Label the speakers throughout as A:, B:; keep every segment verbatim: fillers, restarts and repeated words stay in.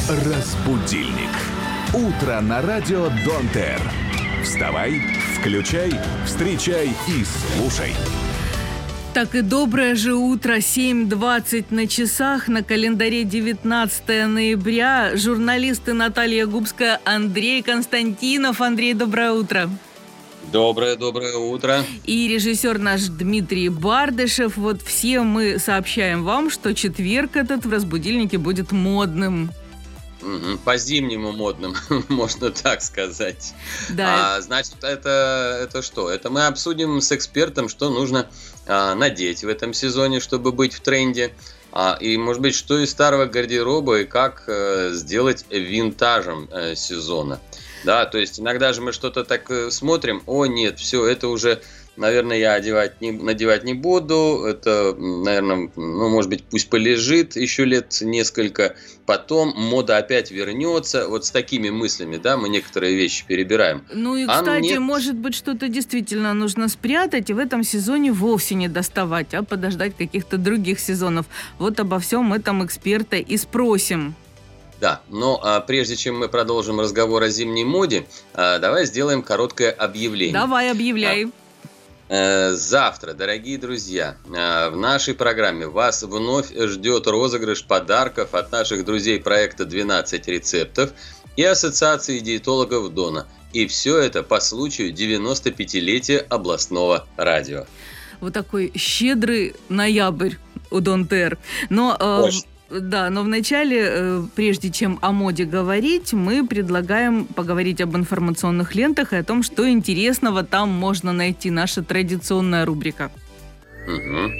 A: Разбудильник. Утро на радио Дон-Тер. Вставай, включай, встречай и слушай.
B: Так и доброе же утро, семь двадцать на часах, на календаре девятнадцатое ноября. Журналисты Наталья Губская, Андрей Константинов. Андрей, доброе утро.
C: Доброе-доброе утро.
B: И режиссер наш Дмитрий Бардышев. Вот все мы сообщаем вам, что четверг этот в «Разбудильнике» будет модным.
C: По-зимнему модным, можно так сказать.
B: Да.
C: А, значит, это, это что? Это мы обсудим с экспертом, что нужно а, надеть в этом сезоне, чтобы быть в тренде. А, и, может быть, что из старого гардероба и как а, сделать винтажем а, сезона. Да, то есть иногда же мы что-то так смотрим, о нет, все, это уже, наверное, я одевать не, надевать не буду, это, наверное, ну, может быть, пусть полежит еще лет несколько, потом мода опять вернется, вот с такими мыслями, да, мы некоторые вещи перебираем.
B: Ну и,
C: а
B: кстати,
C: нет...
B: может быть, что-то действительно нужно спрятать и в этом сезоне вовсе не доставать, а подождать каких-то других сезонов. Вот обо всем этом эксперта и спросим.
C: Да, но а, прежде чем мы продолжим разговор о зимней моде, а, давай сделаем короткое объявление.
B: Давай, объявляй.
C: А, а, завтра, дорогие друзья, а, в нашей программе вас вновь ждет розыгрыш подарков от наших друзей проекта двенадцать рецептов и Ассоциации диетологов Дона. И все это по случаю девяносто-пятилетия областного радио.
B: Вот такой щедрый ноябрь у Дон-Тер. Но... Э, Да, но вначале, прежде чем о моде говорить, мы предлагаем поговорить об информационных лентах и о том, что интересного там можно найти. Наша традиционная рубрика.
C: Угу.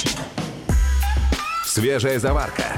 A: Свежая заварка.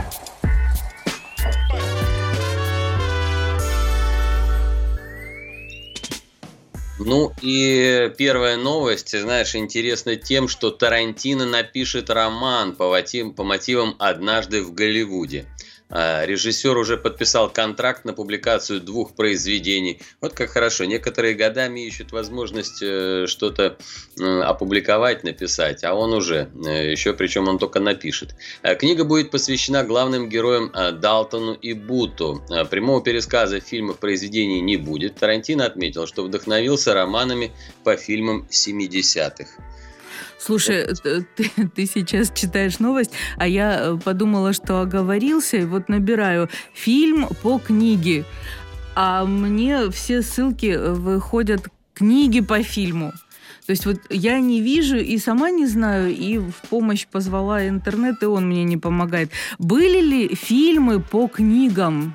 C: Ну и первая новость, знаешь, интересна тем, что Тарантино напишет роман по мотивам, по мотивам «Однажды в Голливуде». Режиссер уже подписал контракт на публикацию двух произведений. Вот как хорошо. Некоторые годами ищут возможность что-то опубликовать, написать, а он уже, еще причем он только напишет. Книга будет посвящена главным героям Далтону и Буту. Прямого пересказа фильмов произведений не будет. Тарантино отметил, что вдохновился романами по фильмам семидесятых.
B: Слушай, ты, ты сейчас читаешь новость, а я подумала, что оговорился, и вот набираю фильм по книге, а мне все ссылки выходят книги по фильму. То есть вот я не вижу и сама не знаю, и в помощь позвала интернет, и он мне не помогает. Были ли фильмы по книгам?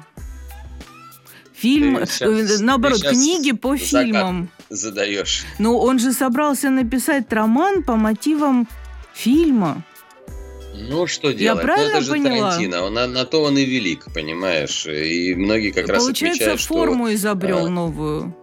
B: Фильм, сейчас, наоборот, книги по фильмам.
C: Задаешь.
B: Но он же собрался написать роман по мотивам фильма.
C: Ну, что делать?
B: Я правильно
C: ну, это же
B: поняла?
C: Тарантино. Он, на, на то он и велик, понимаешь? И многие как раз отмечают, что...
B: Получается, форму изобрел а, новую.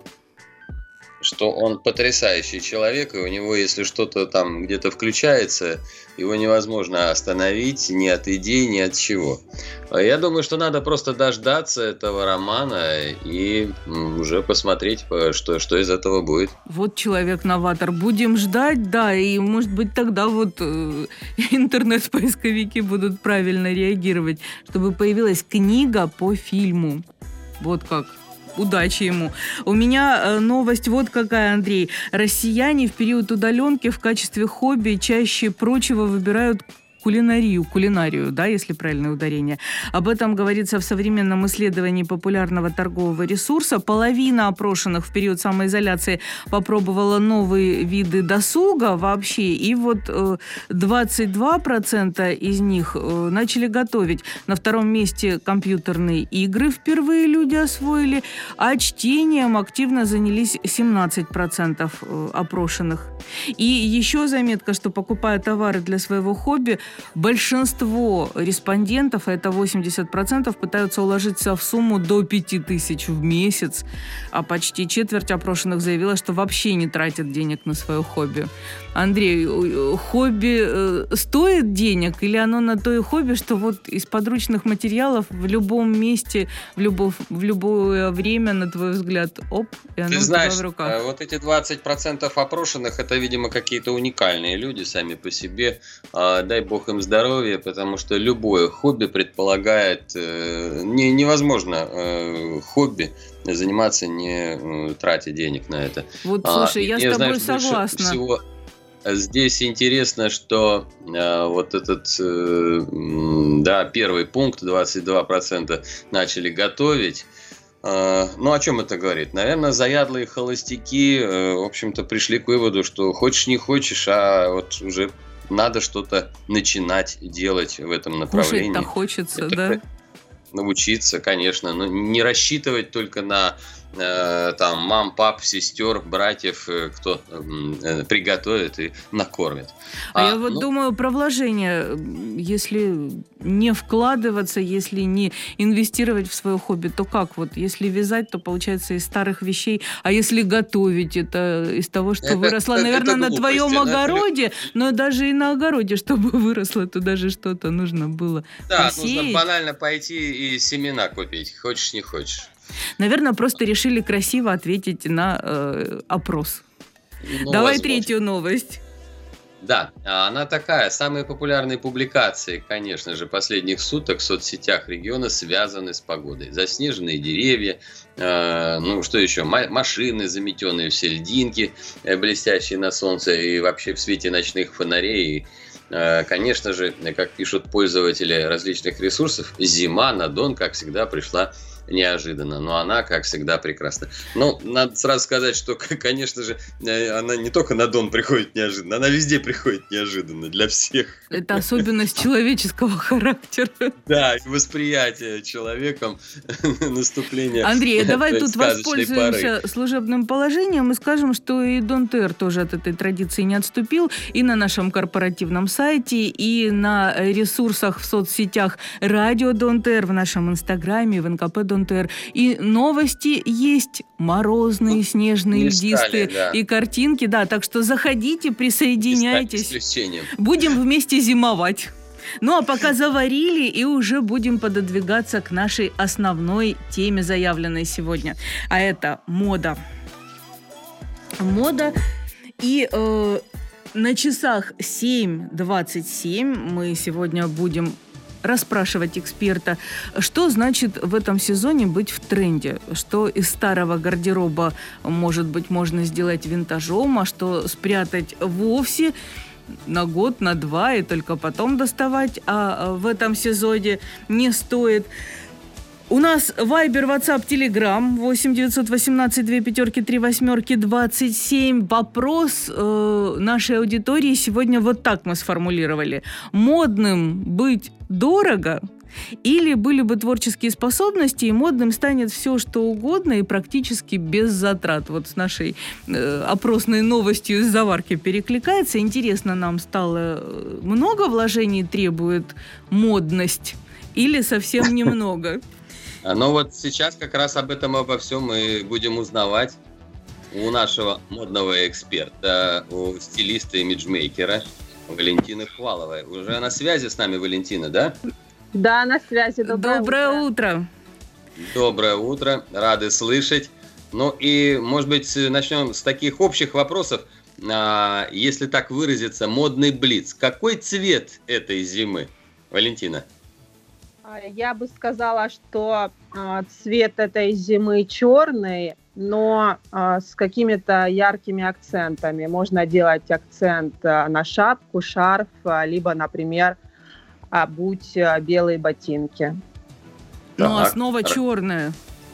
C: Что он потрясающий человек, и у него, если что-то там где-то включается, его невозможно остановить ни от идей, ни от чего. Я думаю, что надо просто дождаться этого романа и уже посмотреть, что, что из этого будет.
B: Вот человек-новатор. Будем ждать, да, и, может быть, тогда вот э, интернет-поисковики будут правильно реагировать, чтобы появилась книга по фильму. Вот как. Удачи ему. У меня новость вот какая, Андрей. Россияне в период удаленки в качестве хобби чаще прочего выбирают кулинарию, кулинарию, да, если правильное ударение. Об этом говорится в современном исследовании популярного торгового ресурса. Половина опрошенных в период самоизоляции попробовала новые виды досуга вообще, и вот двадцать два процента из них начали готовить. На втором месте компьютерные игры впервые люди освоили, а чтением активно занялись семнадцать процентов опрошенных. И еще заметка, что покупая товары для своего хобби, большинство респондентов, а это восемьдесят процентов, пытаются уложиться в сумму до пяти тысяч в месяц, а почти четверть опрошенных заявила, что вообще не тратят денег на свое хобби. Андрей, хобби э, стоит денег или оно на то и хобби, что вот из подручных материалов в любом месте, в, любов, в любое время, на твой взгляд, оп, и оно
C: Ты
B: у
C: знаешь,
B: тебя в руках?
C: Вот эти двадцать процентов опрошенных, это, видимо, какие-то уникальные люди сами по себе. Дай бог Бог им здоровья, потому что любое хобби предполагает, э, не, невозможно э, хобби заниматься, не э, тратя денег на это.
B: Вот, слушай,
C: а,
B: я
C: мне,
B: с тобой
C: знаешь,
B: согласна.
C: Всего здесь интересно, что э, вот этот, э, да, первый пункт, двадцать два процента начали готовить. Ну, о чем это говорит? Наверное, заядлые холостяки, в общем-то, пришли к выводу, что хочешь не хочешь, а вот уже надо что-то начинать делать в этом направлении.
B: Кушать-то хочется,
C: это
B: да?
C: Научиться, конечно, но не рассчитывать только на э, там мам, пап, сестер, братьев, э, кто э, приготовит и накормит.
B: А, а я
C: ну...
B: вот думаю про вложения. Если не вкладываться, если не инвестировать в свое хобби, то как? Вот если вязать, то получается из старых вещей. А если готовить, это из того, что это, выросло, это, наверное, это на твоем огороде, но даже и на огороде, чтобы выросло, то даже что-то нужно было
C: Да,
B: посеять.
C: Нужно банально пойти и семена купить, хочешь не хочешь.
B: Наверное, просто решили красиво ответить на э, опрос. Ну, Давай возможно. Третью новость.
C: Да, она такая. Самые популярные публикации, конечно же, последних суток в соцсетях региона связаны с погодой. Заснеженные деревья, э, ну что еще, машины, заметенные все льдинки, э, блестящие на солнце и вообще в свете ночных фонарей. И, э, конечно же, как пишут пользователи различных ресурсов, зима на Дон, как всегда, пришла неожиданно, но она, как всегда, прекрасна. Но надо сразу сказать, что, конечно же, она не только на Дон приходит неожиданно, она везде приходит неожиданно для всех.
B: Это особенность человеческого характера.
C: Да, восприятие человеком наступления
B: Андрей, давай тут воспользуемся
C: поры.
B: служебным положением и скажем, что и Донтер тоже от этой традиции не отступил. И на нашем корпоративном сайте, и на ресурсах в соцсетях Радио Донтер, в нашем инстаграме, в эн ка пэ Донтер. И новости есть, морозные, ну, снежные, льдистые, стали, да. И картинки, да, так что заходите, присоединяйтесь, будем вместе зимовать. Ну, а пока заварили, и уже будем пододвигаться к нашей основной теме, заявленной сегодня, а это мода. Мода, и э, на часах семь двадцать семь мы сегодня будем расспрашивать эксперта, что значит в этом сезоне быть в тренде, что из старого гардероба, может быть, можно сделать винтажом, а что спрятать вовсе на год, на два и только потом доставать, а в этом сезоне не стоит. У нас Вайбер, WhatsApp, Telegram восемь девятьсот восемнадцать две пятерки три восьмерки двадцать семь. Вопрос э, нашей аудитории сегодня вот так мы сформулировали. Модным быть дорого или были бы творческие способности, и модным станет все, что угодно, и практически без затрат. Вот с нашей э, опросной новостью из заварки перекликается. Интересно, нам стало много вложений требует модность или совсем немного?
C: Но вот сейчас как раз об этом обо всем мы будем узнавать у нашего модного эксперта, у стилиста, имиджмейкера Валентины Хваловой. Уже на связи с нами Валентина, да?
D: Да, на связи. Доброе,
B: Доброе
D: утро.
B: утро.
C: Доброе утро, рады слышать. Ну и, может быть, начнем с таких общих вопросов. Если так выразиться, модный блиц. Какой цвет этой зимы, Валентина?
D: Я бы сказала, что э, цвет этой зимы черный, но э, с какими-то яркими акцентами. Можно делать акцент э, на шапку, шарф, э, либо, например, обуть э, белые ботинки.
B: Ну, основа черная.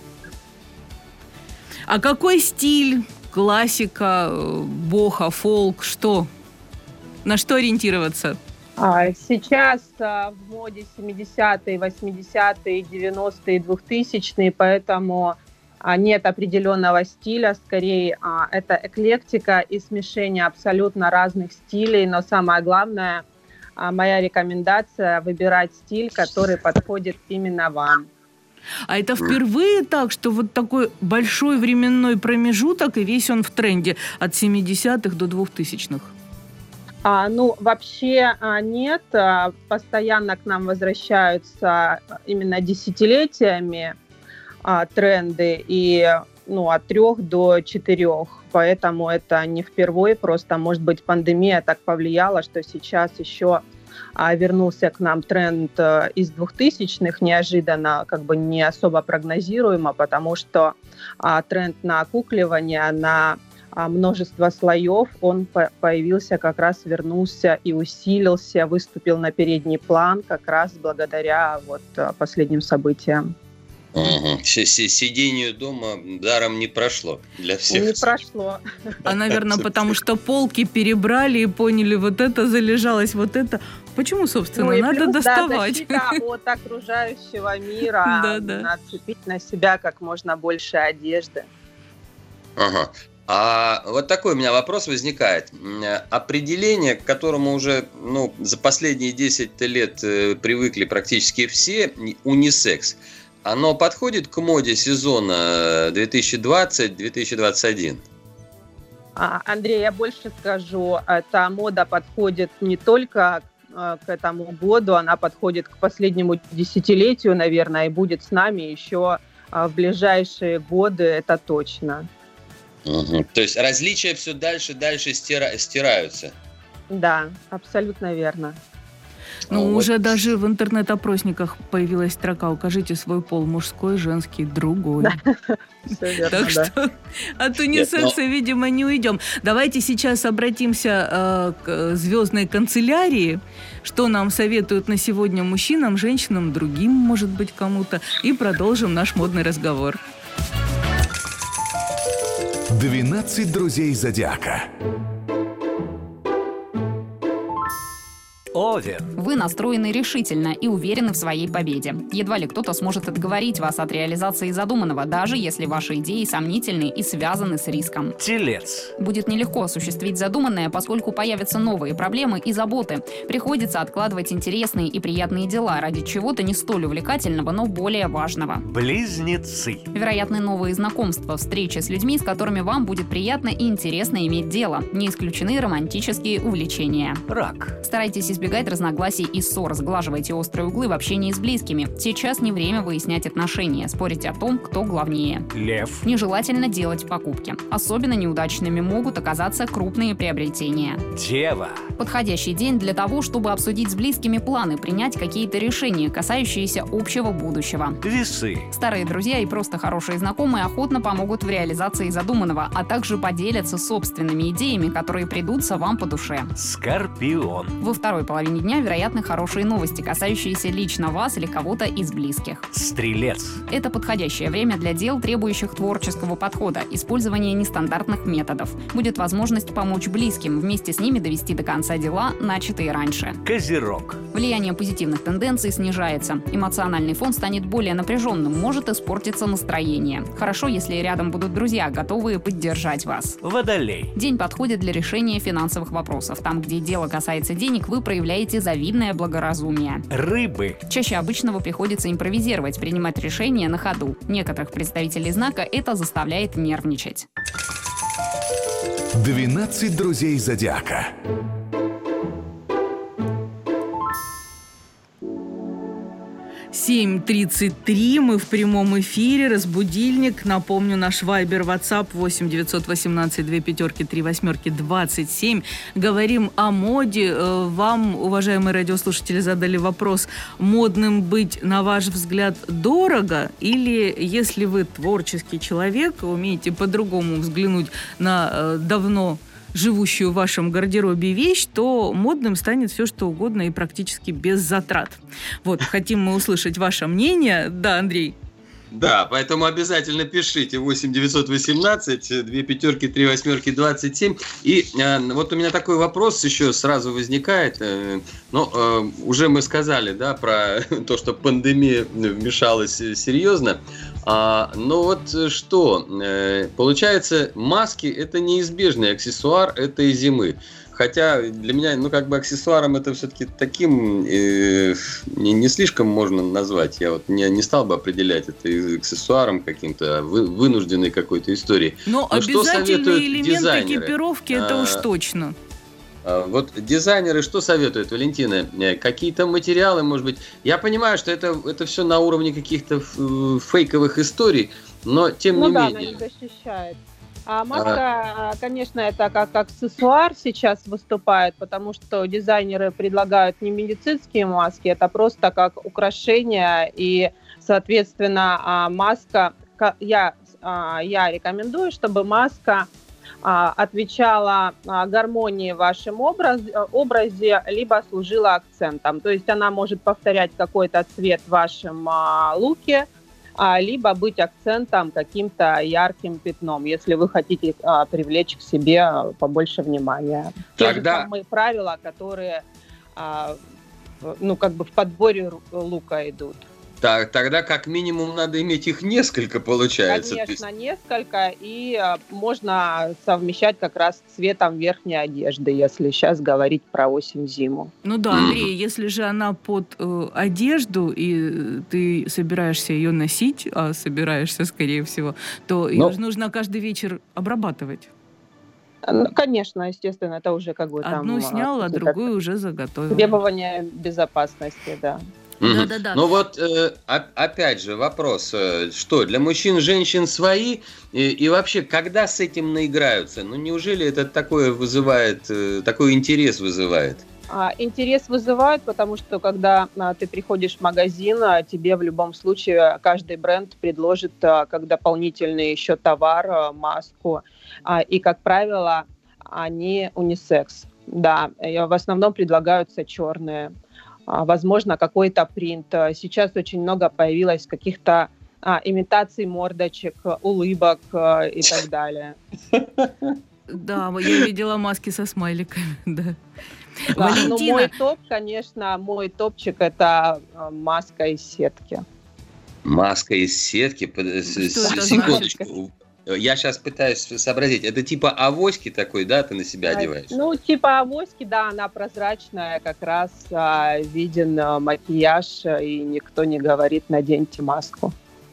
B: А какой стиль? Классика, бохо, фолк, что? На что ориентироваться?
D: Сейчас в моде семидесятые, восьмидесятые, девяностые, двухтысячные, поэтому нет определенного стиля, скорее это эклектика и смешение абсолютно разных стилей, но самое главное, моя рекомендация – выбирать стиль, который подходит именно вам.
B: А это впервые так, что вот такой большой временной промежуток, и весь он в тренде от семидесятых до двухтысячных?
D: А, ну, вообще а, нет. А, постоянно к нам возвращаются именно десятилетиями а, тренды, и ну, от трех до четырех. Поэтому это не впервые, просто, может быть, пандемия так повлияла, что сейчас еще а, вернулся к нам тренд а, из двухтысячных, неожиданно, как бы не особо прогнозируемо, потому что а, тренд на окукливание, на а, множество слоев, он по- появился как раз, вернулся и усилился, выступил на передний план как раз благодаря вот а, последним событиям.
C: Угу. Сидению дома даром не прошло для всех.
D: Не прошло.
B: А, наверное, потому что полки перебрали и поняли, вот это залежалось, вот это. Почему, собственно,
D: Ну и
B: надо
D: плюс, да,
B: доставать?
D: защита от окружающего мира,
B: Да, да.
D: нацепить на себя как можно больше одежды.
C: Ага. А вот такой у меня вопрос возникает. М, Определение, к которому уже ну, за последние десять лет э, привыкли практически все, н- унисекс, оно подходит к моде сезона две тысячи двадцать - две тысячи двадцать один?
D: А, Андрей, я больше скажу, эта мода подходит не только э, к этому году, она подходит к последнему десятилетию, наверное, и будет с нами еще э, в ближайшие годы, это точно.
C: Мгм. То есть различия все дальше и дальше стира- стираются.
D: Да, абсолютно верно.
B: Ну,
C: Вот.
B: уже даже в интернет-опросниках появилась строка «Укажите свой пол, мужской, женский, другой».
D: Все верно,
B: Так
D: да.
B: что от унисекса, видимо, не уйдем. Давайте сейчас обратимся э, к звездной канцелярии, что нам советуют на сегодня мужчинам, женщинам, другим, может быть, кому-то, и продолжим наш модный разговор.
A: двенадцать друзей зодиака.
E: Овен.
F: Вы настроены решительно и уверены в своей победе. Едва ли кто-то сможет отговорить вас от реализации задуманного, даже если ваши идеи сомнительны и связаны с риском.
E: Телец.
F: Будет нелегко осуществить задуманное, поскольку появятся новые проблемы и заботы. Приходится откладывать интересные и приятные дела ради чего-то не столь увлекательного, но более важного.
E: Близнецы.
F: Вероятны новые знакомства, встречи с людьми, с которыми вам будет приятно и интересно иметь дело. Не исключены романтические увлечения.
E: Рак.
F: Старайтесь избегать разногласий и ссор, сглаживайте острые углы в общении с близкими. Сейчас не время выяснять отношения, спорить о том, кто главнее.
E: Лев.
F: Нежелательно делать покупки. Особенно неудачными могут оказаться крупные приобретения.
E: Дева.
F: Подходящий день для того, чтобы обсудить с близкими планы, принять какие-то решения, касающиеся общего будущего.
E: Весы.
F: Старые друзья и просто хорошие знакомые охотно помогут в реализации задуманного, а также поделятся собственными идеями, которые придутся вам по душе.
E: Скорпион.
F: Во второй половине дня вероятны хорошие новости, касающиеся лично вас или кого-то из близких.
E: Стрелец.
F: Это подходящее время для дел, требующих творческого подхода, использования нестандартных методов. Будет возможность помочь близким, вместе с ними довести до конца дела, начатые раньше.
E: Козерог.
F: Влияние позитивных тенденций снижается. Эмоциональный фон станет более напряженным, может испортиться настроение. Хорошо, если рядом будут друзья, готовые поддержать вас.
E: Водолей.
F: День подходит для решения финансовых вопросов. Там, где дело касается денег, вы проявляете завидное благоразумие.
E: Рыбы.
F: Чаще обычного приходится импровизировать, принимать решения на ходу. Некоторых представителей знака это заставляет нервничать.
A: двенадцать друзей зодиака.
B: семь тридцать три, мы в прямом эфире, разбудильник, напомню, наш вайбер, ватсап восемь девятьсот восемнадцать две пятерки три восьмерки двадцать семь. Говорим о моде. Вам, уважаемые радиослушатели, задали вопрос: модным быть, на ваш взгляд, дорого? Или если вы творческий человек, умеете по-другому взглянуть на э, давно живущую в вашем гардеробе вещь, то модным станет все, что угодно и практически без затрат. Вот, хотим мы услышать ваше мнение. Да, Андрей?
C: Да, поэтому обязательно пишите восемь девятьсот восемнадцать две пятерки три восьмерки двадцать семь. И э, вот у меня такой вопрос еще сразу возникает. Э, ну, э, уже мы сказали, да, про то, что пандемия вмешалась серьезно. А, но вот что, э, получается, маски – это неизбежный аксессуар этой зимы. Хотя для меня, ну, как бы аксессуаром это все-таки таким э, не, не слишком можно назвать. Я вот не, не стал бы определять это аксессуаром каким-то, вы, вынужденной какой-то историей.
B: Но,
C: Но
B: обязательные элементы
C: дизайнеры?
B: экипировки, это уж точно.
C: Вот дизайнеры что советуют, Валентина? Какие-то материалы, может быть? Я понимаю, что это, это все на уровне каких-то фейковых историй, но тем
D: ну
C: не
D: да,
C: менее.
D: она не защищает. А маска, конечно, это как аксессуар сейчас выступает, потому что дизайнеры предлагают не медицинские маски, это просто как украшение, и, соответственно, маска, я, я рекомендую, чтобы маска отвечала гармонии в вашем образе, образе, либо служила акцентом. То есть она может повторять какой-то цвет в вашем луке, либо быть акцентом, каким-то ярким пятном, если вы хотите а, привлечь к себе побольше внимания. Те же самые правила, которые а, ну, как бы в подборе лука идут.
C: Так, тогда как минимум надо иметь их несколько, получается.
D: Конечно, несколько, и а, можно совмещать как раз с цветом верхней одежды, если сейчас говорить про осень-зиму.
B: Ну да, Андрей, mm-hmm. если же она под э, одежду, и ты собираешься ее носить, а собираешься, скорее всего, то ее же нужно каждый вечер обрабатывать.
D: Конечно, естественно, это уже как бы там...
B: Одну снял, а другую уже заготовил.
D: Требования безопасности, да.
C: Mm-hmm. Да, да, да. Ну вот, э, опять же, вопрос, э, что, для мужчин, женщин свои, и, и вообще, когда с этим наиграются? Ну, неужели это такое вызывает, э, такой интерес вызывает?
D: А, интерес вызывает, потому что, когда а, ты приходишь в магазин, а, тебе в любом случае каждый бренд предложит а, как дополнительный еще товар, а, маску, а, и, как правило, они унисекс, да, и в основном предлагаются черные. Возможно, какой-то принт. Сейчас очень много появилось каких-то а, имитаций мордочек, улыбок а, и так далее.
B: Да, я видела маски со смайликами, да.
D: Да, но мой топ, конечно, мой топчик – это маска из сетки.
C: Маска из сетки? Секундочку. Я сейчас пытаюсь сообразить. Это типа авоськи такой, да, ты на себя одеваешь?
D: Ну, типа авоськи, да, она прозрачная, как раз а, виден а, макияж, и никто не говорит «наденьте маску».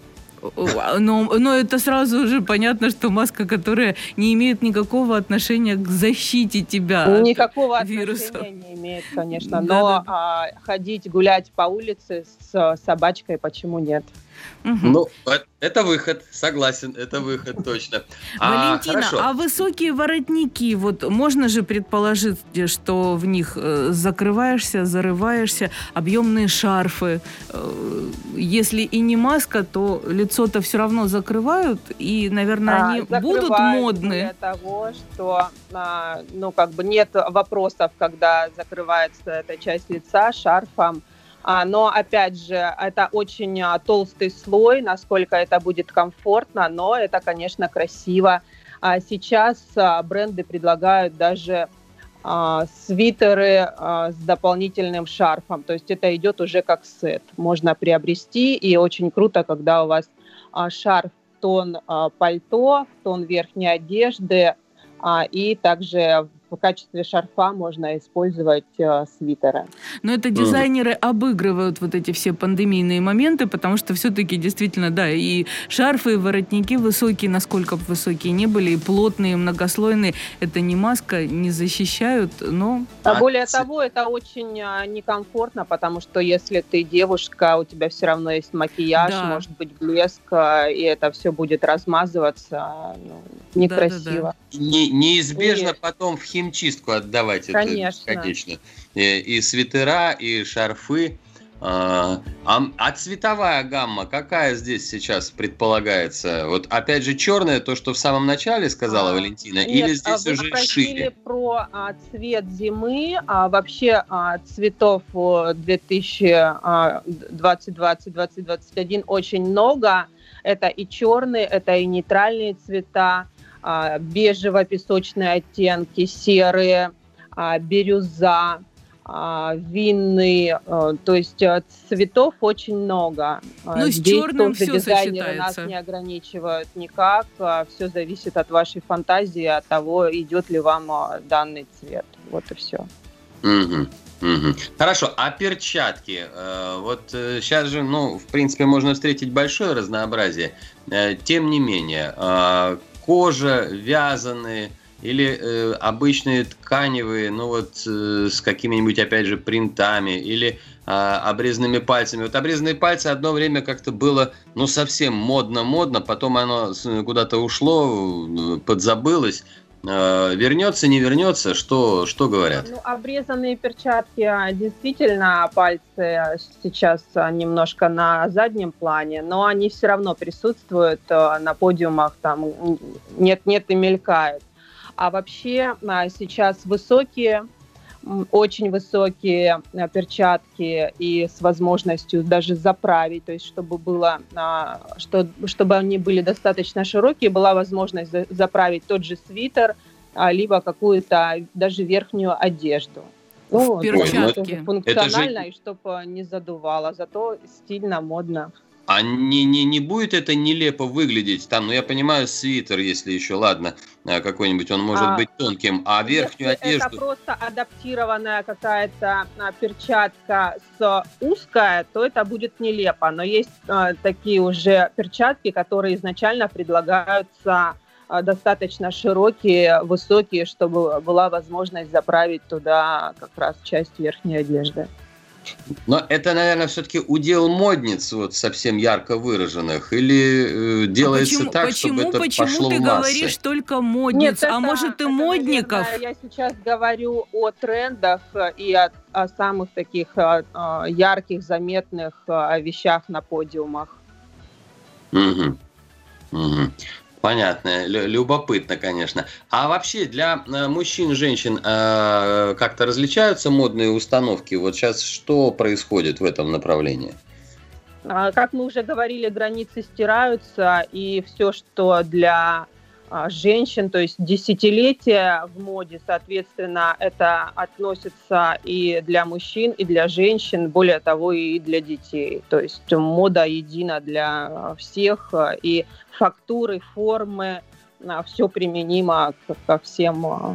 B: Но, но это сразу уже понятно, что маска, которая не имеет никакого отношения к защите тебя
D: никакого
B: от вируса.
D: Отношения не имеет, конечно. Но да, да. А, ходить, гулять по улице с собачкой, почему нет?
B: Угу.
C: Ну, это выход, согласен, это выход, точно.
B: Валентина,
C: а,
B: а высокие воротники, вот можно же предположить, что в них закрываешься, зарываешься, объемные шарфы. Если и не маска, то лицо-то все равно закрывают, и, наверное,
D: а,
B: они будут модные.
D: Для того, что, ну, как бы нет вопросов, когда закрывается эта часть лица шарфом. А, но, опять же, это очень а, толстый слой, насколько это будет комфортно, но это, конечно, красиво. А сейчас а, бренды предлагают даже а, свитеры а, с дополнительным шарфом, то есть это идет уже как сет. Можно приобрести, и очень круто, когда у вас а, шарф в тон а, пальто, в тон верхней одежды, а, и также в качестве шарфа можно использовать э, свитеры.
B: Но это дизайнеры обыгрывают вот эти все пандемийные моменты, потому что все-таки действительно, да, и шарфы, и воротники высокие, насколько бы высокие не были, и плотные, и многослойные, это не маска, не защищают, но...
D: А более того, это очень а, некомфортно, потому что если ты девушка, у тебя все равно есть макияж, да. может быть блеск, а, и это все будет размазываться, ну, некрасиво.
C: Да, да, да. Не, неизбежно и... потом в химчистку отдавать.
D: Конечно.
C: Это, конечно. И, и свитера, и шарфы. А, а цветовая гамма какая здесь сейчас предполагается? Вот опять же черная, то, что в самом начале сказала а, Валентина,
D: нет,
C: или здесь
D: вы
C: уже
D: спросили
C: шире?
D: Про а, цвет зимы. А, вообще а, цветов две тысячи двадцать двадцать - две тысячи двадцать один очень много. Это и черные, это и нейтральные цвета, а, бежево-песочные оттенки, серые, а, бирюза, а, винный, а, то есть цветов очень много.
B: Ну, с
D: Здесь
B: черным все
D: дизайнеры
B: сочетается.
D: Нас не ограничивают никак, а, все зависит от вашей фантазии, от того, идет ли вам данный цвет. Вот и все.
C: Угу. Угу. Хорошо, а перчатки? Вот сейчас же, ну, в принципе, можно встретить большое разнообразие. Тем не менее, кожа, вязаные, или э, обычные тканевые, ну вот э, с какими-нибудь, опять же, принтами, или э, обрезанными пальцами. Вот обрезанные пальцы одно время как-то было, ну, совсем модно-модно, потом оно куда-то ушло, подзабылось. Э, вернется, не вернется, что, что говорят?
D: Ну, обрезанные перчатки, действительно, пальцы сейчас немножко на заднем плане, но они все равно присутствуют на подиумах, там нет-нет и мелькают. А вообще сейчас высокие, очень высокие перчатки и с возможностью даже заправить, то есть чтобы было, что, чтобы они были достаточно широкие, была возможность заправить тот же свитер, либо какую-то даже верхнюю одежду. Ну,
B: в перчатке.
D: Функционально,
C: же...
D: и чтобы не задувало, зато стильно, модно.
C: А не, не, не будет это нелепо выглядеть? Там, ну я понимаю, свитер, если еще, ладно, какой-нибудь, он может а, быть тонким, а верхнюю
D: если
C: одежду...
D: это просто адаптированная какая-то перчатка с узкая, то это будет нелепо. Но есть а, такие уже перчатки, которые изначально предлагаются а, достаточно широкие, высокие, чтобы была возможность заправить туда как раз часть верхней одежды.
C: Но это, наверное, все-таки удел модниц, вот совсем ярко выраженных, или э, делается а почему, так,
B: почему,
C: чтобы это
B: почему
C: пошло в массы?
B: Почему ты говоришь только модниц, Нет, это, а может и это, модников?
D: Наверное, я сейчас говорю о трендах и о, о самых таких о, о ярких, заметных о вещах на подиумах.
C: Угу. Угу. Понятно, любопытно, конечно. А вообще для мужчин, женщин э, как-то различаются модные установки? Вот сейчас что происходит в этом направлении?
D: Как мы уже говорили, границы стираются, и все, что для женщин, то есть десятилетия в моде, соответственно, это относится и для мужчин, и для женщин, более того, и для детей. То есть мода едина для всех, и фактуры, формы, все применимо ко всем.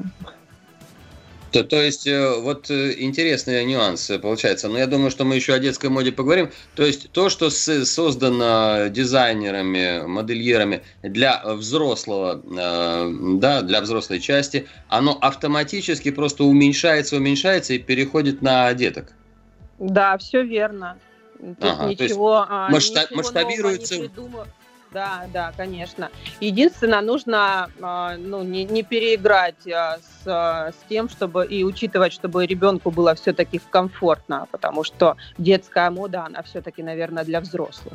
C: То, то есть, вот интересный нюанс получается. Но я думаю, что мы еще о детской моде поговорим. То есть, то, что создано дизайнерами, модельерами для взрослого, да, для взрослой части, оно автоматически просто уменьшается, уменьшается и переходит на деток.
D: Да, все верно. Тут
C: ага,
D: ничего,
C: масштаб,
D: ничего
C: масштабируется.
D: нового не придумал. Да, да, конечно. Единственное, нужно ну, не, не переиграть с, с тем, чтобы и учитывать, чтобы ребенку было все-таки комфортно, потому что детская мода, она все-таки, наверное, для взрослых.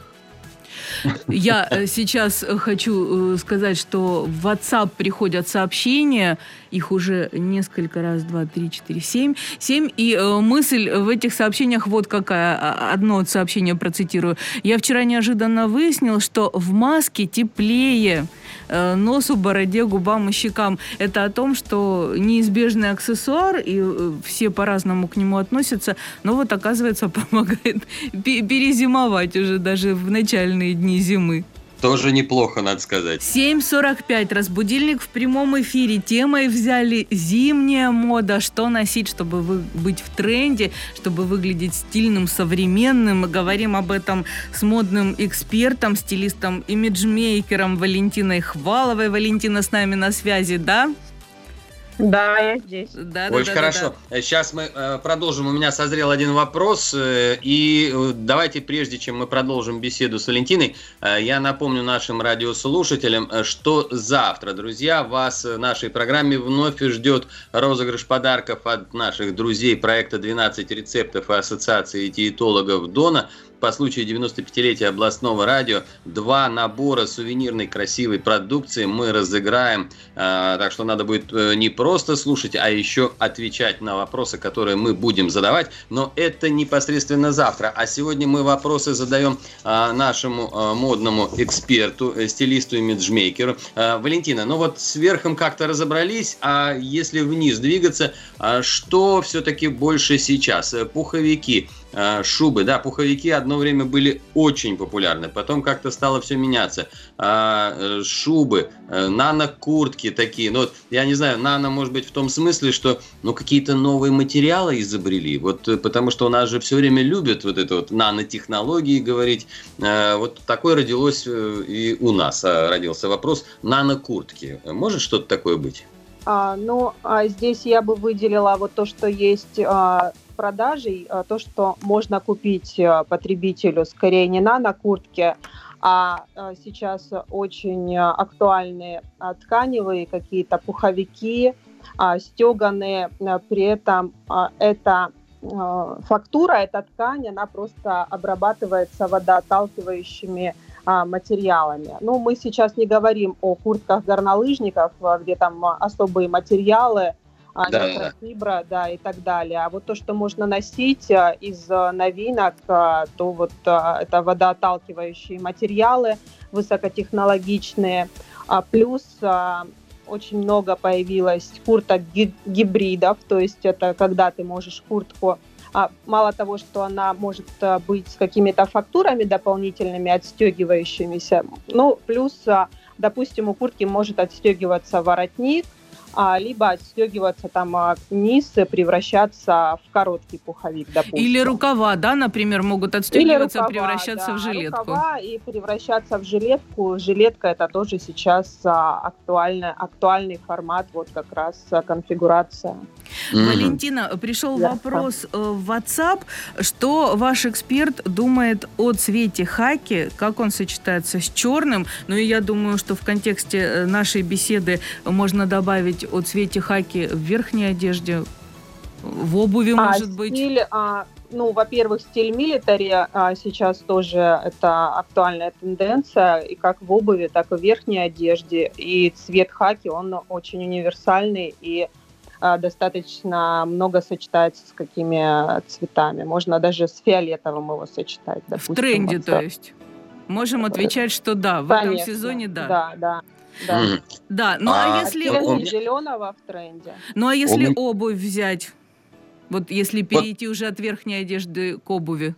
B: Я сейчас хочу сказать, что в WhatsApp приходят сообщения, их уже несколько, раз, два, три, четыре, семь, семь, и э, мысль в этих сообщениях вот какая, одно сообщение процитирую. Я вчера неожиданно выяснил, что в маске теплее э, носу, бороде, губам и щекам. Это о том, что неизбежный аксессуар, и э, все по-разному к нему относятся, но вот, оказывается, помогает перезимовать уже даже в начальные дни зимы.
C: Тоже неплохо, надо сказать.
B: семь сорок пять. Разбудильник в прямом эфире. Темой взяли зимняя мода. Что носить, чтобы вы, быть в тренде, чтобы выглядеть стильным, современным. Мы говорим об этом с модным экспертом, стилистом, имиджмейкером Валентиной Хваловой. Валентина с нами на связи, да?
D: Да, я здесь.
B: Да,
C: Очень
B: да,
C: хорошо.
B: Да, да.
C: Сейчас мы э, продолжим. У меня созрел один вопрос. Э, и э, давайте, прежде чем мы продолжим беседу с Валентиной, э, я напомню нашим радиослушателям, э, что завтра, друзья, вас в нашей программе вновь ждет розыгрыш подарков от наших друзей проекта двенадцать рецептов и Ассоциации диетологов Дона. По случаю девяностопятилетия областного радио два набора сувенирной красивой продукции мы разыграем. А, так что надо будет не просто слушать, а еще отвечать на вопросы, которые мы будем задавать. Но это непосредственно завтра. А сегодня мы вопросы задаем а, нашему а, модному эксперту, стилисту, имиджмейкеру. А, Валентина, ну вот с верхом как-то разобрались, а если вниз двигаться, а, что все-таки больше сейчас? Пуховики, а, шубы, да, пуховики одно время были очень популярны, потом как-то стало все меняться. А, шубы, нано-куртки такие, ну вот, я не знаю, нано может быть в том смысле, что ну какие-то новые материалы изобрели, вот потому что у нас же все время любят вот это вот нанотехнологии говорить, а, вот такое родилось и у нас родился вопрос нано-куртки. Может что-то такое быть?
D: А, ну, а здесь я бы выделила вот то, что есть а, продажей, а, то, что можно купить а, потребителю скорее не нано-куртки, а, а сейчас очень а, актуальные а, тканевые какие-то пуховики, а, стеганые, а, при этом а, это а, фактура, эта ткань, она просто обрабатывается водоотталкивающими а, материалами. Ну, мы сейчас не говорим о куртках горнолыжников, а, где там а, особые материалы, а,
C: Да,
D: микрофибра, да, и так далее. А вот то, что можно носить а, из а, новинок, а, то вот а, это водоотталкивающие материалы, высокотехнологичные, а, плюс а, очень много появилось курток ги- гибридов, то есть это когда ты можешь куртку, а, мало того, что она может а, быть с какими-то фактурами дополнительными, отстегивающимися, ну, плюс, а, допустим, у куртки может отстегиваться воротник, а, либо отстегиваться там а, низ и превращаться в короткий пуховик, допустим.
B: Или рукава, да, например, могут
D: Или
B: отстегиваться,
D: рукава,
B: превращаться
D: да,
B: в жилетку.
D: рукава и превращаться в жилетку. Жилетка — это тоже сейчас а, актуальный, актуальный формат, вот как раз а, конфигурация.
C: Мгм.
B: Валентина, пришел
D: Да.
B: вопрос э, в WhatsApp, что ваш эксперт думает о цвете хаки, как он сочетается с черным. Ну и я думаю, что в контексте э, нашей беседы можно добавить о цвете хаки в верхней одежде, в обуви,
D: А,
B: может быть.
D: стиль, а, ну, во-первых, стиль милитари а, сейчас тоже это актуальная тенденция, и как в обуви, так и в верхней одежде. И цвет хаки, он очень универсальный и а, достаточно много сочетается с какими цветами. Можно даже с фиолетовым его сочетать, допустим.
B: В тренде,
D: вот,
B: то есть. Можем отвечать, что да, в
D: Конечно.
B: этом сезоне да.
D: Да, да. да.
C: Мгм.
B: Да, ну а,
C: А,
B: если,
C: ну, у
B: об-
C: меня-
D: зеленого в тренде.
B: ну а если
C: У меня-
B: обувь взять, вот если перейти уже от верхней одежды к обуви?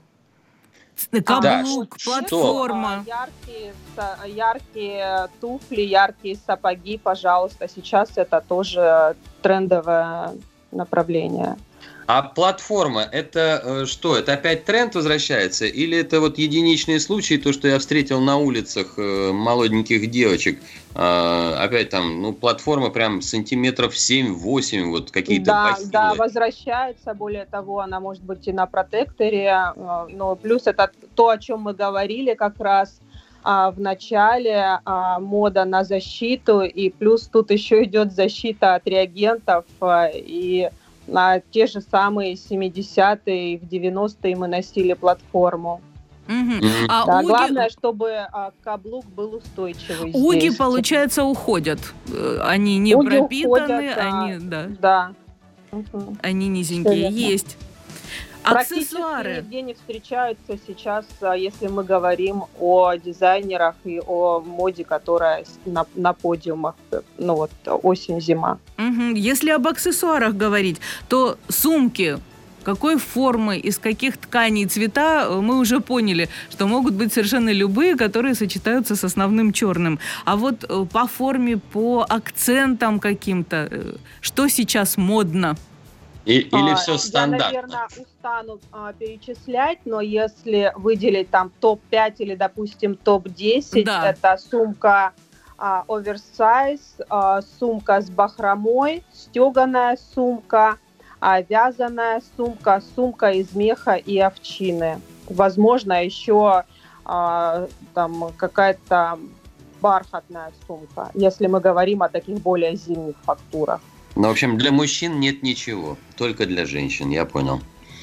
B: С- Каблук,
C: что?
B: платформа.
D: А, Яркие, са- яркие туфли, яркие сапоги, пожалуйста. Сейчас это тоже трендовое направление.
C: А платформа, это э, что? Это опять тренд возвращается? Или это вот единичные случаи, то, что я встретил на улицах э, молоденьких девочек? Э, опять там, ну, платформа прям сантиметров семь-восемь, вот какие-то
D: Да,
C: бахилы.
D: да, возвращается. Более того, она может быть и на протекторе. э, Но плюс это то, о чем мы говорили как раз а, в начале, а, мода на защиту. И плюс тут еще идет защита от реагентов. а, И на те же самые семидесятые и в девяностые мы носили платформу.
B: Мгм.
C: Мгм.
B: А
D: Да,
B: уги,
D: главное, чтобы а, каблук был устойчивый.
B: уги,
D: здесь.
B: получается, уходят. Э, Они не
D: Уги
B: пропитаны,
D: уходят, да.
B: они, да,
D: Да. Мгм.
B: они низенькие.
D: верно.
B: Есть.
D: Практически
B: Аксессуары.
D: нигде не встречаются сейчас, а, если мы говорим о дизайнерах и о моде, которая с- на, на подиумах, э, ну вот осень-зима.
B: Мгм. Если об аксессуарах говорить, то сумки какой формы, из каких тканей, цвета, э, мы уже поняли, что могут быть совершенно любые, которые сочетаются с основным черным. А вот э, по форме, по акцентам каким-то, э, что сейчас модно?
C: И- или
D: А,
C: все
D: Я,
C: стандартно?
D: наверное, устану а, перечислять, но если выделить там топ пять или, допустим, топ десять,
B: Да.
D: это сумка а, оверсайз, а, сумка с бахромой, стеганая сумка, а, вязаная сумка, сумка из меха и овчины. Возможно, еще а, там какая-то бархатная сумка, если мы говорим о таких более зимних фактурах.
C: Ну, в общем, для мужчин нет ничего, только для женщин, я понял.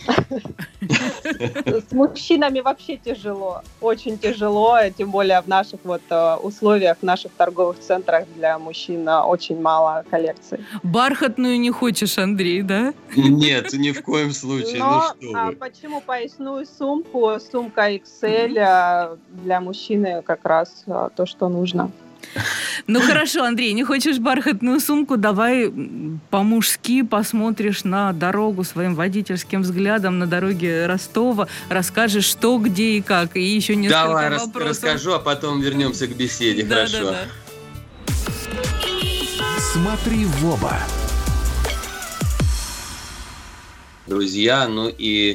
D: С мужчинами вообще тяжело, очень тяжело, тем более в наших вот э, условиях, в наших торговых центрах для мужчин э, очень мало коллекций.
B: Бархатную не хочешь, Андрей, да?
C: Нет, ни в коем случае, ну
D: Но
C: что
D: а,
C: вы.
D: почему поясную сумку, сумка икс эль э, для мужчины как раз э, то, что нужно.
B: Ну хорошо, Андрей, не хочешь бархатную сумку, давай м, по-мужски посмотришь на дорогу своим водительским взглядом на дороге Ростова, расскажешь, что, где и как, и еще несколько
C: Давай рас-
B: вопросов.
C: расскажу, а потом вернемся к беседе,
B: Да,
C: хорошо?
B: да, да.
A: Смотри в оба.
C: Друзья, ну и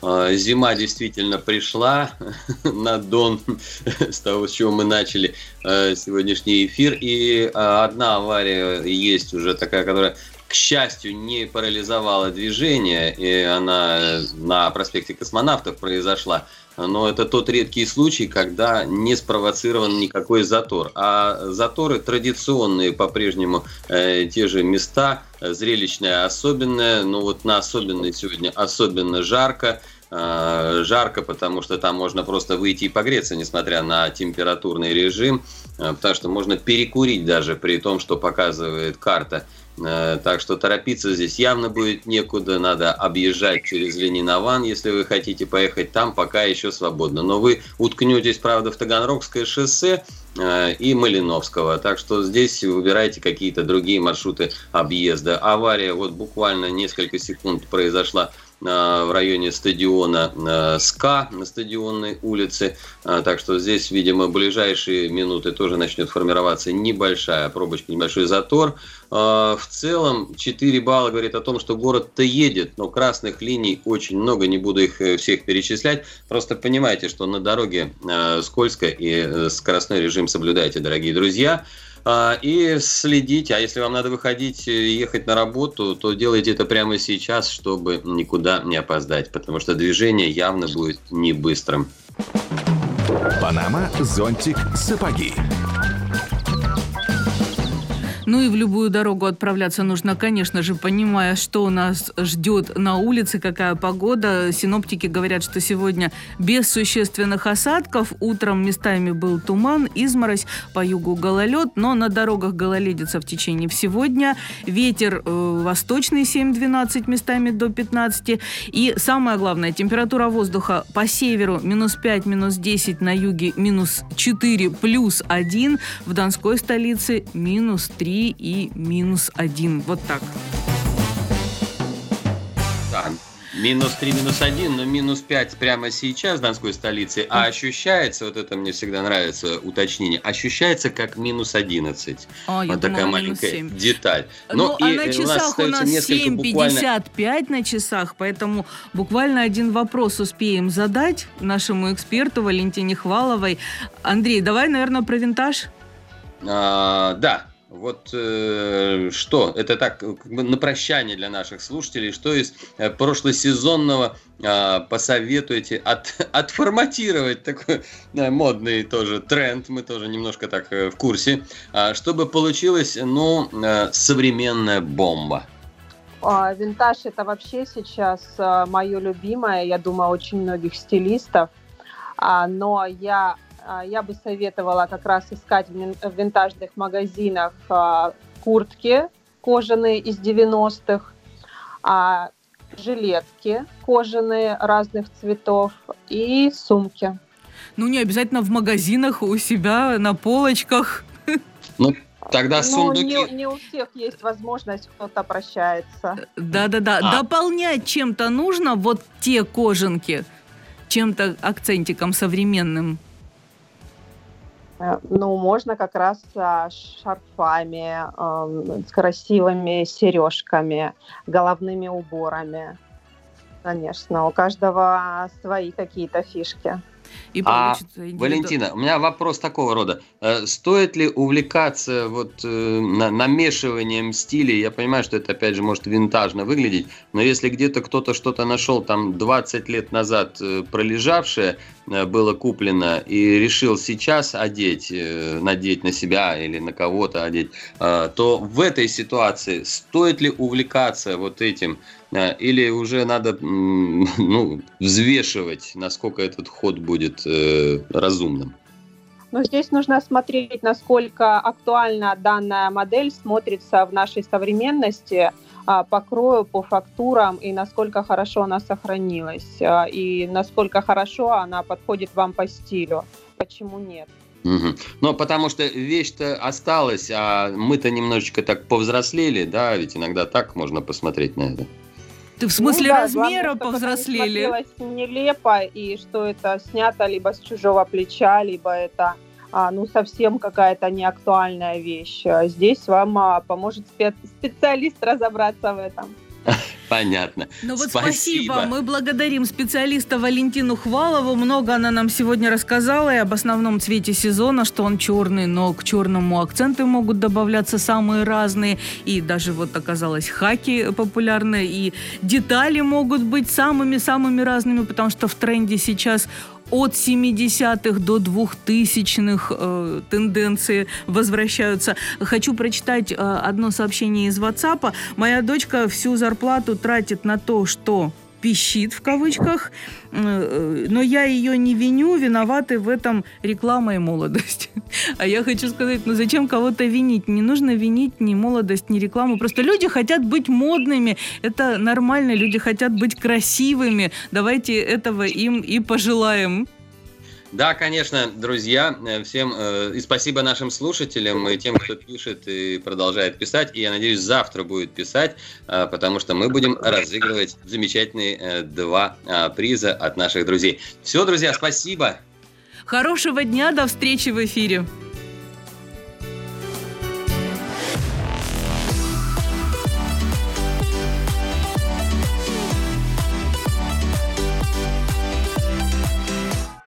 C: Зима действительно пришла на Дон, с того, с чего мы начали сегодняшний эфир. И одна авария есть уже такая, которая, к счастью, не парализовала движение, и она на проспекте Космонавтов произошла. Но это тот редкий случай, когда не спровоцирован никакой затор. А заторы традиционные по-прежнему, э, те же места, зрелищное особенное. Но вот на особенное сегодня особенно жарко. Э, жарко, потому что там можно просто выйти и погреться, несмотря на температурный режим. Э, потому что можно перекурить даже при том, что показывает карта. Так что торопиться здесь явно будет некуда, надо объезжать через Ленин-Аван, если вы хотите поехать там, пока еще свободно. Но вы уткнетесь, правда, в Таганрогское шоссе и Малиновского, так что здесь выбирайте какие-то другие маршруты объезда. Авария вот буквально несколько секунд произошла в районе стадиона СКА на Стадионной улице. Так что здесь, видимо, в ближайшие минуты тоже начнет формироваться небольшая пробочка, небольшой затор. В целом четыре балла говорит о том, что город-то едет, но красных линий очень много, не буду их всех перечислять. Просто понимайте, что на дороге скользко и скоростной режим соблюдайте, дорогие друзья. И следите, а если вам надо выходить и ехать на работу, то делайте это прямо сейчас, чтобы никуда не опоздать, потому что движение явно будет не быстрым.
A: Панама, зонтик, сапоги.
B: Ну и в любую дорогу отправляться нужно, конечно же, понимая, что нас ждет на улице, какая погода. Синоптики говорят, что сегодня без существенных осадков. Утром местами был туман, изморозь, по югу гололед, но на дорогах гололедица в течение всего дня. Ветер э, восточный семь-двенадцать, местами до пятнадцати. И самое главное, температура воздуха по северу минус пять, минус десять, на юге минус четыре, плюс один. В Донской столице минус три и минус один. Вот так.
C: Да, минус три, минус один, но минус пять прямо сейчас в Донской столице, а ощущается, вот это мне всегда нравится уточнение, ощущается как минус одиннадцать.
B: А,
C: вот такая маленькая деталь.
B: Ну, а на часах у нас семь пятьдесят пять на часах, поэтому буквально один вопрос успеем задать нашему эксперту Валентине Хваловой. Андрей, давай, наверное, про винтаж?
C: А, да. Вот э, что, это так, как бы на прощание для наших слушателей, что из э, прошлосезонного э, посоветуете от, отформатировать такой э, модный тоже тренд, мы тоже немножко так э, в курсе, э, чтобы получилась, ну, э, современная бомба.
D: Винтаж – это вообще сейчас мое любимое, я думаю, очень многих стилистов, но я... Я бы советовала как раз искать в винтажных магазинах куртки кожаные из девяностых, жилетки кожаные разных цветов и сумки.
B: Ну, не обязательно в магазинах, у себя на полочках.
C: Ну, тогда
D: ну,
C: сундуки...
D: Не, не у всех есть возможность, кто-то прощается.
B: Да-да-да. А. Дополнять чем-то нужно вот те кожанки, чем-то акцентиком современным.
D: Ну, можно как раз с шарфами, э, с красивыми сережками, головными уборами. Конечно, у каждого свои какие-то фишки.
B: И
C: а, Валентина, у меня вопрос такого рода. Стоит ли увлекаться вот намешиванием стилей? Я понимаю, что это, опять же, может винтажно выглядеть, но если где-то кто-то что-то нашел там двадцать лет назад пролежавшее, было куплено, и решил сейчас одеть, надеть на себя или на кого-то одеть, то в этой ситуации стоит ли увлекаться вот этим? Или уже надо ну, взвешивать, насколько этот ход будет э, разумным?
D: Но здесь нужно смотреть, насколько актуально данная модель смотрится в нашей современности по крою, по фактурам, и насколько хорошо она сохранилась, и насколько хорошо она подходит вам по стилю. Почему нет?
C: Угу. Ну, потому что вещь-то осталась, а мы-то немножечко так повзрослели, да, ведь иногда так можно посмотреть на это.
B: Ты в смысле
D: ну, да,
B: размера
D: главное,
B: повзрослели?
D: Это не смотрелось нелепо, и что это снято либо с чужого плеча, либо это а, ну, совсем какая-то неактуальная вещь. Здесь вам а, поможет спе- специалист разобраться в этом.
C: Понятно.
B: Ну вот спасибо. Мы благодарим специалиста Валентину Хвалову. Много она нам сегодня рассказала и об основном цвете сезона, что он черный, но к черному акценты могут добавляться самые разные. И даже вот оказалось, хаки популярны, и детали могут быть самыми-самыми разными, потому что в тренде сейчас от семидесятых до двухтысячных э, тенденции возвращаются. Хочу прочитать э, одно сообщение из WhatsApp. Моя дочка всю зарплату тратит на то, что пищит в кавычках, э, но я ее не виню, виноваты в этом реклама и молодость. А я хочу сказать, ну зачем кого-то винить? Не нужно винить ни молодость, ни рекламу. Просто люди хотят быть модными. Это нормально. Люди хотят быть красивыми. Давайте этого им и пожелаем.
C: Да, конечно, друзья, всем э, и спасибо нашим слушателям и тем, кто пишет и продолжает писать. И я надеюсь, завтра будет писать, э, потому что мы будем разыгрывать замечательные э, два э, приза от наших друзей. Все, друзья, спасибо.
B: Хорошего дня, до встречи в эфире.